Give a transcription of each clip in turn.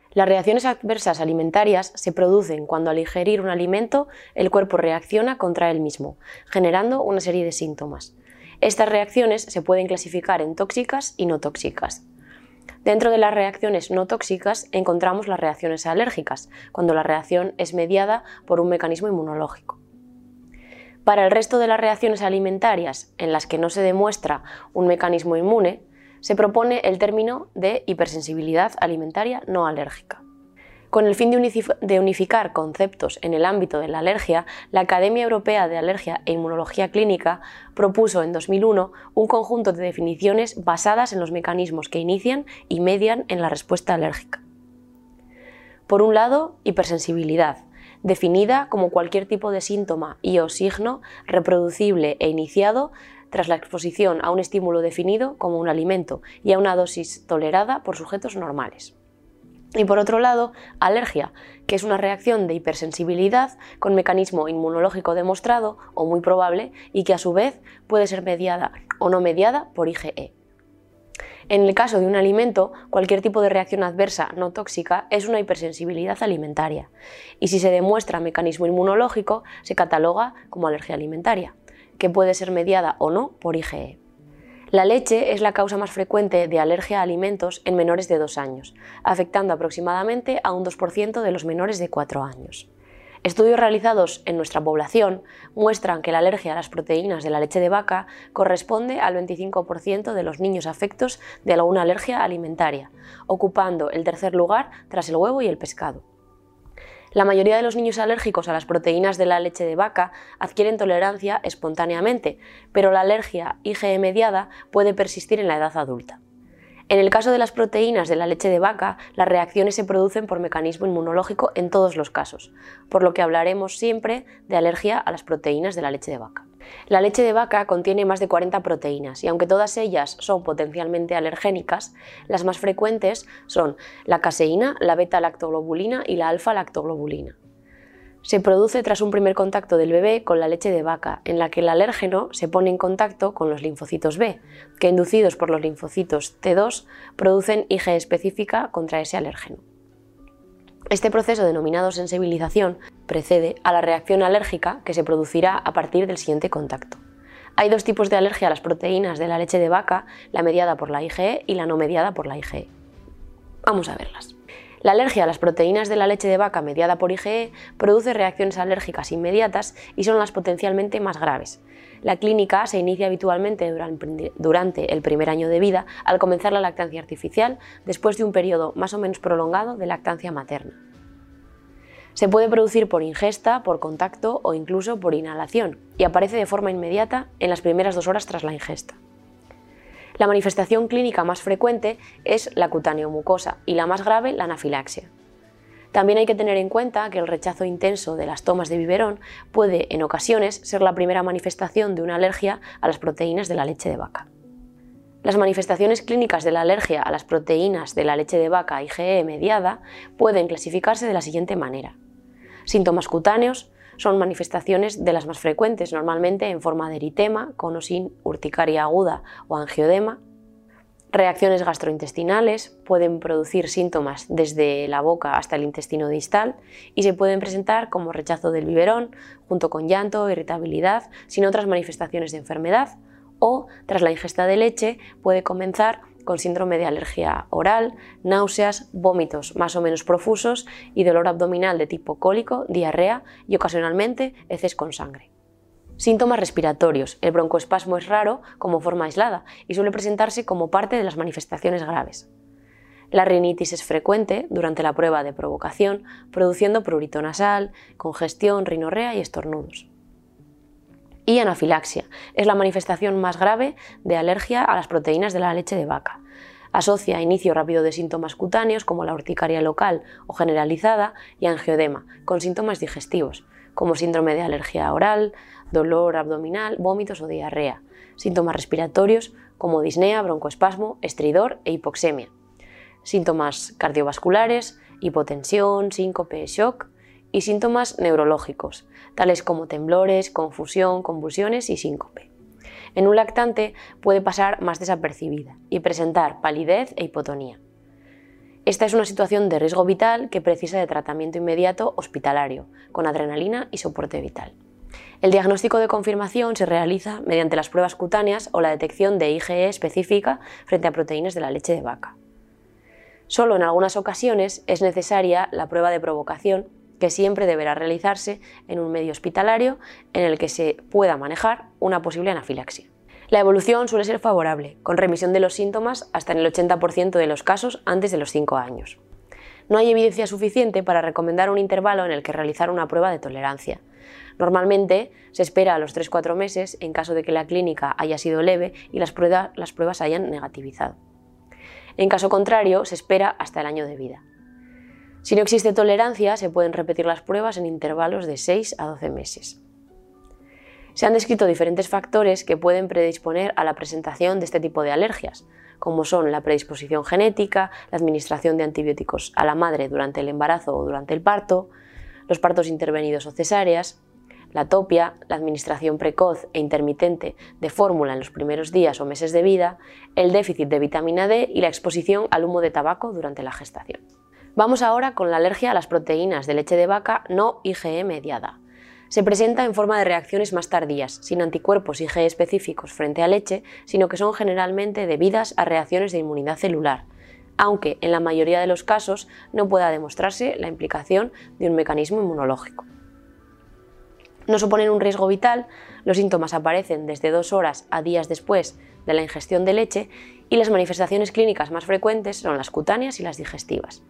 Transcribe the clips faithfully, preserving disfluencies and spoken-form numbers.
Las reacciones adversas alimentarias se producen cuando al ingerir un alimento el cuerpo reacciona contra él mismo, generando una serie de síntomas. Estas reacciones se pueden clasificar en tóxicas y no tóxicas. Dentro de las reacciones no tóxicas encontramos las reacciones alérgicas, cuando la reacción es mediada por un mecanismo inmunológico. Para el resto de las reacciones alimentarias en las que no se demuestra un mecanismo inmune, se propone el término de hipersensibilidad alimentaria no alérgica. Con el fin de unificar conceptos en el ámbito de la alergia, la Academia Europea de Alergia e Inmunología Clínica propuso en dos mil uno un conjunto de definiciones basadas en los mecanismos que inician y median en la respuesta alérgica. Por un lado, hipersensibilidad, definida como cualquier tipo de síntoma y o signo reproducible e iniciado tras la exposición a un estímulo definido como un alimento y a una dosis tolerada por sujetos normales. Y por otro lado, alergia, que es una reacción de hipersensibilidad con mecanismo inmunológico demostrado o muy probable y que a su vez puede ser mediada o no mediada por I G E. En el caso de un alimento, cualquier tipo de reacción adversa no tóxica es una hipersensibilidad alimentaria y si se demuestra mecanismo inmunológico se cataloga como alergia alimentaria, que puede ser mediada o no por I G E. La leche es la causa más frecuente de alergia a alimentos en menores de dos años, afectando aproximadamente a un dos por ciento de los menores de cuatro años. Estudios realizados en nuestra población muestran que la alergia a las proteínas de la leche de vaca corresponde al veinticinco por ciento de los niños afectos de alguna alergia alimentaria, ocupando el tercer lugar tras el huevo y el pescado. La mayoría de los niños alérgicos a las proteínas de la leche de vaca adquieren tolerancia espontáneamente, pero la alergia I G E mediada puede persistir en la edad adulta. En el caso de las proteínas de la leche de vaca, las reacciones se producen por mecanismo inmunológico en todos los casos, por lo que hablaremos siempre de alergia a las proteínas de la leche de vaca. La leche de vaca contiene más de cuarenta proteínas y aunque todas ellas son potencialmente alergénicas, las más frecuentes son la caseína, la beta-lactoglobulina y la alfa-lactoglobulina. Se produce tras un primer contacto del bebé con la leche de vaca, en la que el alérgeno se pone en contacto con los linfocitos B, que inducidos por los linfocitos T dos producen I G E específica contra ese alérgeno. Este proceso denominado sensibilización precede a la reacción alérgica que se producirá a partir del siguiente contacto. Hay dos tipos de alergia a las proteínas de la leche de vaca, la mediada por la I G E y la no mediada por la I G E. Vamos a verlas. La alergia a las proteínas de la leche de vaca mediada por I G E produce reacciones alérgicas inmediatas y son las potencialmente más graves. La clínica se inicia habitualmente durante el primer año de vida al comenzar la lactancia artificial después de un periodo más o menos prolongado de lactancia materna. Se puede producir por ingesta, por contacto o incluso por inhalación y aparece de forma inmediata en las primeras dos horas tras la ingesta. La manifestación clínica más frecuente es la cutáneo-mucosa y la más grave la anafilaxia. También hay que tener en cuenta que el rechazo intenso de las tomas de biberón puede en ocasiones ser la primera manifestación de una alergia a las proteínas de la leche de vaca. Las manifestaciones clínicas de la alergia a las proteínas de la leche de vaca I G E mediada pueden clasificarse de la siguiente manera. Síntomas cutáneos son manifestaciones de las más frecuentes, normalmente en forma de eritema, con o sin urticaria aguda o angioedema. Reacciones gastrointestinales pueden producir síntomas desde la boca hasta el intestino distal y se pueden presentar como rechazo del biberón, junto con llanto, irritabilidad, sin otras manifestaciones de enfermedad, o tras la ingesta de leche puede comenzar con síndrome de alergia oral, náuseas, vómitos más o menos profusos y dolor abdominal de tipo cólico, diarrea y ocasionalmente heces con sangre. Síntomas respiratorios. El broncoespasmo es raro como forma aislada y suele presentarse como parte de las manifestaciones graves. La rinitis es frecuente durante la prueba de provocación, produciendo prurito nasal, congestión, rinorrea y estornudos. Y anafilaxia es la manifestación más grave de alergia a las proteínas de la leche de vaca. Asocia inicio rápido de síntomas cutáneos como la urticaria local o generalizada y angioedema, con síntomas digestivos, como síndrome de alergia oral, dolor abdominal, vómitos o diarrea, síntomas respiratorios como disnea, broncoespasmo, estridor e hipoxemia, síntomas cardiovasculares, hipotensión, síncope, shock y síntomas neurológicos, tales como temblores, confusión, convulsiones y síncope. En un lactante puede pasar más desapercibida y presentar palidez e hipotonía. Esta es una situación de riesgo vital que precisa de tratamiento inmediato hospitalario, con adrenalina y soporte vital. El diagnóstico de confirmación se realiza mediante las pruebas cutáneas o la detección de I G E específica frente a proteínas de la leche de vaca. Solo en algunas ocasiones es necesaria la prueba de provocación, que siempre deberá realizarse en un medio hospitalario en el que se pueda manejar una posible anafilaxia. La evolución suele ser favorable, con remisión de los síntomas hasta en el ochenta por ciento de los casos antes de los cinco años. No hay evidencia suficiente para recomendar un intervalo en el que realizar una prueba de tolerancia. Normalmente se espera a los tres a cuatro meses en caso de que la clínica haya sido leve y las pruebas, las pruebas hayan negativizado. En caso contrario, se espera hasta el año de vida. Si no existe tolerancia, se pueden repetir las pruebas en intervalos de seis a doce meses. Se han descrito diferentes factores que pueden predisponer a la presentación de este tipo de alergias, como son la predisposición genética, la administración de antibióticos a la madre durante el embarazo o durante el parto, los partos intervenidos o cesáreas, la atopia, la administración precoz e intermitente de fórmula en los primeros días o meses de vida, el déficit de vitamina D y la exposición al humo de tabaco durante la gestación. Vamos ahora con la alergia a las proteínas de leche de vaca no I G E mediada. Se presenta en forma de reacciones más tardías, sin anticuerpos I G E específicos frente a leche, sino que son generalmente debidas a reacciones de inmunidad celular, aunque en la mayoría de los casos no pueda demostrarse la implicación de un mecanismo inmunológico. No suponen un riesgo vital, los síntomas aparecen desde dos horas a días después de la ingestión de leche y las manifestaciones clínicas más frecuentes son las cutáneas y las digestivas.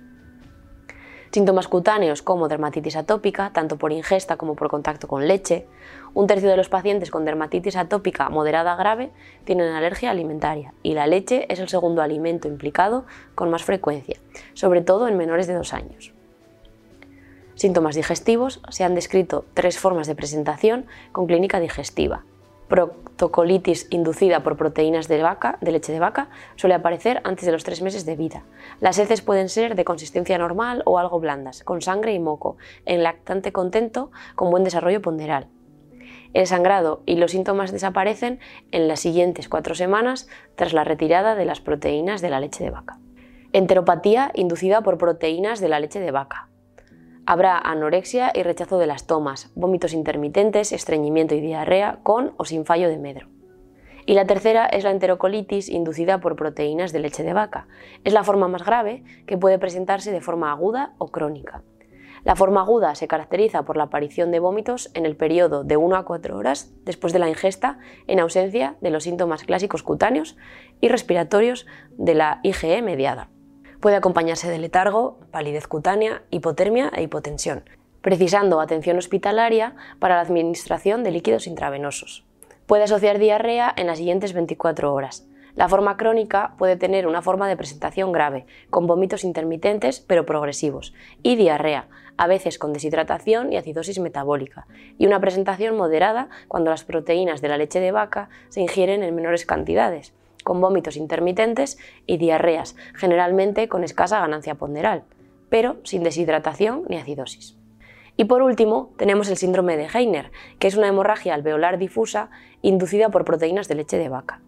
Síntomas cutáneos como dermatitis atópica, tanto por ingesta como por contacto con leche. Un tercio de los pacientes con dermatitis atópica moderada grave tienen alergia alimentaria y la leche es el segundo alimento implicado con más frecuencia, sobre todo en menores de dos años. Síntomas digestivos: se han descrito tres formas de presentación con clínica digestiva. Proctocolitis inducida por proteínas de, vaca, de leche de vaca suele aparecer antes de los tres meses de vida. Las heces pueden ser de consistencia normal o algo blandas, con sangre y moco, en lactante contento con buen desarrollo ponderal. El sangrado y los síntomas desaparecen en las siguientes cuatro semanas tras la retirada de las proteínas de la leche de vaca. Enteropatía inducida por proteínas de la leche de vaca. Habrá anorexia y rechazo de las tomas, vómitos intermitentes, estreñimiento y diarrea con o sin fallo de medro. Y la tercera es la enterocolitis inducida por proteínas de leche de vaca. Es la forma más grave, que puede presentarse de forma aguda o crónica. La forma aguda se caracteriza por la aparición de vómitos en el periodo de una a cuatro horas después de la ingesta, en ausencia de los síntomas clásicos cutáneos y respiratorios de la I G E mediada. Puede acompañarse de letargo, palidez cutánea, hipotermia e hipotensión, precisando atención hospitalaria para la administración de líquidos intravenosos. Puede asociar diarrea en las siguientes veinticuatro horas. La forma crónica puede tener una forma de presentación grave, con vómitos intermitentes pero progresivos, y diarrea, a veces con deshidratación y acidosis metabólica, y una presentación moderada cuando las proteínas de la leche de vaca se ingieren en menores cantidades, con vómitos intermitentes y diarreas, generalmente con escasa ganancia ponderal, pero sin deshidratación ni acidosis. Y por último, tenemos el síndrome de Heiner, que es una hemorragia alveolar difusa inducida por proteínas de leche de vaca.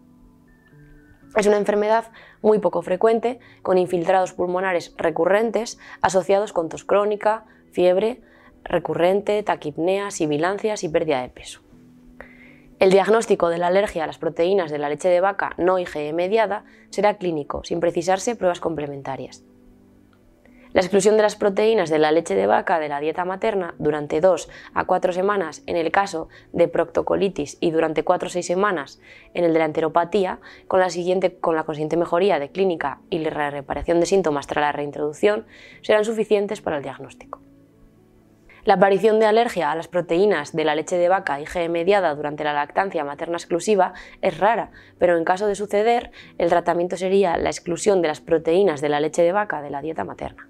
Es una enfermedad muy poco frecuente, con infiltrados pulmonares recurrentes asociados con tos crónica, fiebre recurrente, taquipnea, sibilancias y pérdida de peso. El diagnóstico de la alergia a las proteínas de la leche de vaca no I G E mediada será clínico, sin precisarse pruebas complementarias. La exclusión de las proteínas de la leche de vaca de la dieta materna durante dos a cuatro semanas en el caso de proctocolitis y durante cuatro a seis semanas en el de la enteropatía, con la, siguiente, con la consiguiente mejoría de clínica y la reparación de síntomas tras la reintroducción, serán suficientes para el diagnóstico. La aparición de alergia a las proteínas de la leche de vaca I G E mediada durante la lactancia materna exclusiva es rara, pero en caso de suceder, el tratamiento sería la exclusión de las proteínas de la leche de vaca de la dieta materna.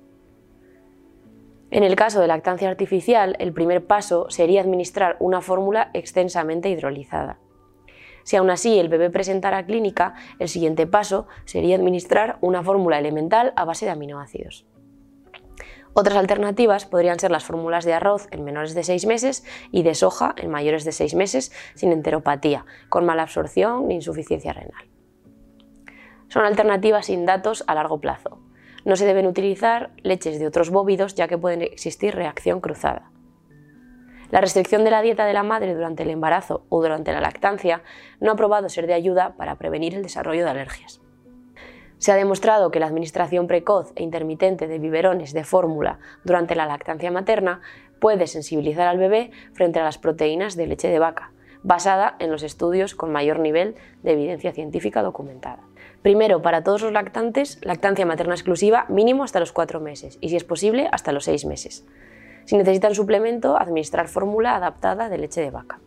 En el caso de lactancia artificial, el primer paso sería administrar una fórmula extensamente hidrolizada. Si aún así el bebé presentara clínica, el siguiente paso sería administrar una fórmula elemental a base de aminoácidos. Otras alternativas podrían ser las fórmulas de arroz en menores de seis meses y de soja en mayores de seis meses sin enteropatía, con mala absorción ni insuficiencia renal. Son alternativas sin datos a largo plazo. No se deben utilizar leches de otros bóvidos, ya que puede existir reacción cruzada. La restricción de la dieta de la madre durante el embarazo o durante la lactancia no ha probado ser de ayuda para prevenir el desarrollo de alergias. Se ha demostrado que la administración precoz e intermitente de biberones de fórmula durante la lactancia materna puede sensibilizar al bebé frente a las proteínas de leche de vaca, basada en los estudios con mayor nivel de evidencia científica documentada. Primero, para todos los lactantes, lactancia materna exclusiva mínimo hasta los cuatro meses y, si es posible, hasta los seis meses. Si necesitan suplemento, administrar fórmula adaptada de leche de vaca.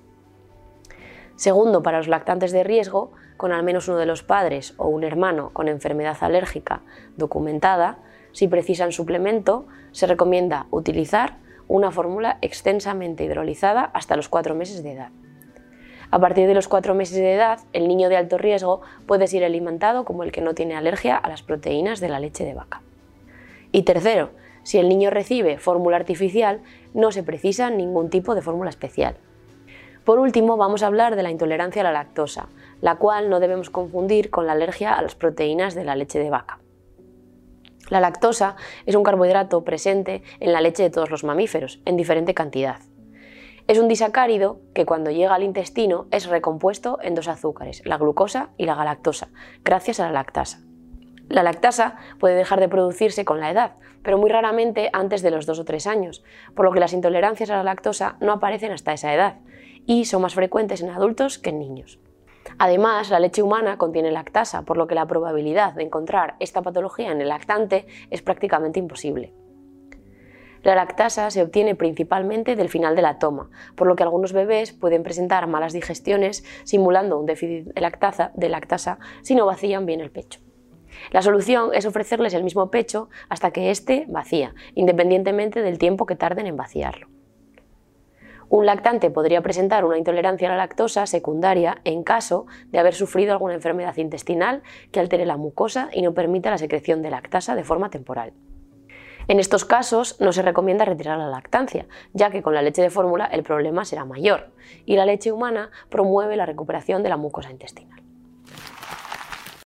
Segundo, para los lactantes de riesgo, con al menos uno de los padres o un hermano con enfermedad alérgica documentada, si precisan suplemento, se recomienda utilizar una fórmula extensamente hidrolizada hasta los cuatro meses de edad. A partir de los cuatro meses de edad, el niño de alto riesgo puede ser alimentado como el que no tiene alergia a las proteínas de la leche de vaca. Y tercero, si el niño recibe fórmula artificial, no se precisa ningún tipo de fórmula especial. Por último, vamos a hablar de la intolerancia a la lactosa, la cual no debemos confundir con la alergia a las proteínas de la leche de vaca. La lactosa es un carbohidrato presente en la leche de todos los mamíferos, en diferente cantidad. Es un disacárido que cuando llega al intestino es recompuesto en dos azúcares, la glucosa y la galactosa, gracias a la lactasa. La lactasa puede dejar de producirse con la edad, pero muy raramente antes de los dos o tres años, por lo que las intolerancias a la lactosa no aparecen hasta esa edad y son más frecuentes en adultos que en niños. Además, la leche humana contiene lactasa, por lo que la probabilidad de encontrar esta patología en el lactante es prácticamente imposible. La lactasa se obtiene principalmente del final de la toma, por lo que algunos bebés pueden presentar malas digestiones simulando un déficit de lactasa, de lactasa si no vacían bien el pecho. La solución es ofrecerles el mismo pecho hasta que éste vacía, independientemente del tiempo que tarden en vaciarlo. Un lactante podría presentar una intolerancia a la lactosa secundaria en caso de haber sufrido alguna enfermedad intestinal que altere la mucosa y no permita la secreción de lactasa de forma temporal. En estos casos no se recomienda retirar la lactancia, ya que con la leche de fórmula el problema será mayor y la leche humana promueve la recuperación de la mucosa intestinal.